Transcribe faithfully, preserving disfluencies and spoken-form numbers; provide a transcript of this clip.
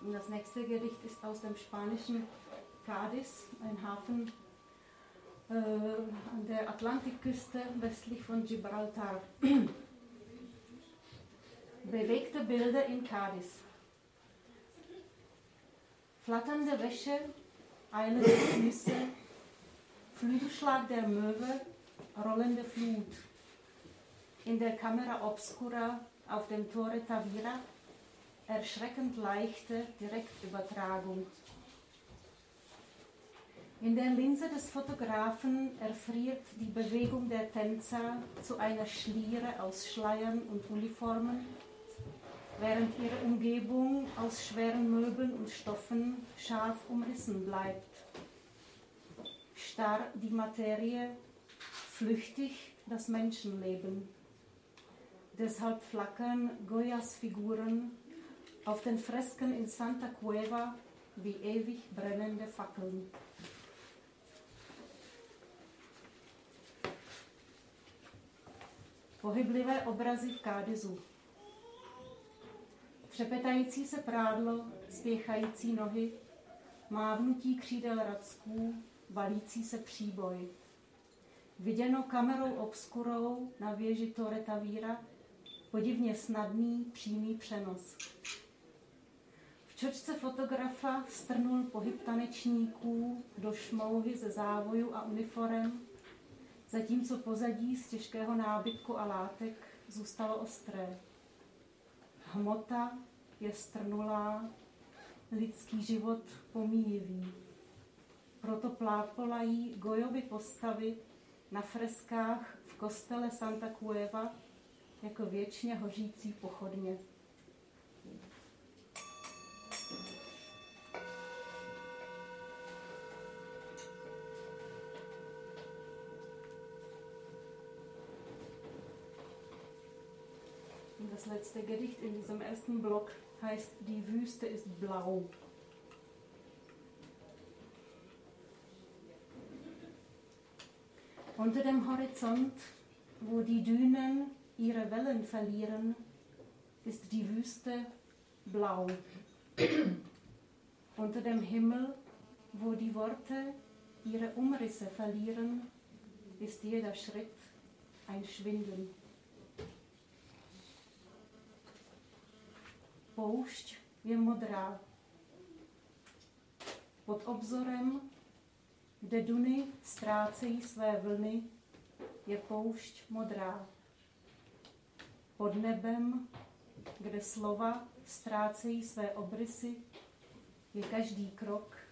Das nächste Gedicht ist aus dem spanischen Cádiz, ein Hafen äh, an der Atlantikküste westlich von Gibraltar. Bewegte Bilder in Cádiz. Flatternde Wäsche, eilende Füße, Flügelschlag der Möwe, rollende Flut. In der Camera Obscura auf dem Torre Tavira erschreckend leichte Direktübertragung. In der Linse des Fotografen erfriert die Bewegung der Tänzer zu einer Schliere aus Schleiern und Uniformen, während ihre Umgebung aus schweren Möbeln und Stoffen scharf umrissen bleibt. Starr die Materie, flüchtig das Menschenleben. Deshalb flackern Goyas Figuren auf den Fresken in Santa Cueva wie ewig brennende Fackeln. Pohyblivé obrazy v Cádizu. Třepetající se prádlo, spěchající nohy, mávnutí křídel racků, valící se příboj. Viděno kamerou obskurou na věži Torre Tavira, podivně snadný, přímý přenos. V čočce fotografa strnul pohyb tanečníků do šmouhy ze závojů a uniforem, zatímco pozadí z těžkého nábytku a látek zůstalo ostré. Hmota je strnulá, lidský život pomíjivý. Proto plápolají Goyovy postavy na freskách v kostele Santa Cueva jako věčně hořící pochodně. Das letzte Gedicht in diesem ersten Block heißt Die Wüste ist blau. Unter dem Horizont, wo die Dünen ihre Wellen verlieren, ist die Wüste blau. Unter dem Himmel, wo die Worte ihre Umrisse verlieren, ist jeder Schritt ein Schwinden. Poušť je modrá. Pod obzorem, kde duny ztrácejí své vlny, je poušť modrá. Pod nebem, kde slova ztrácejí své obrysy, je každý krok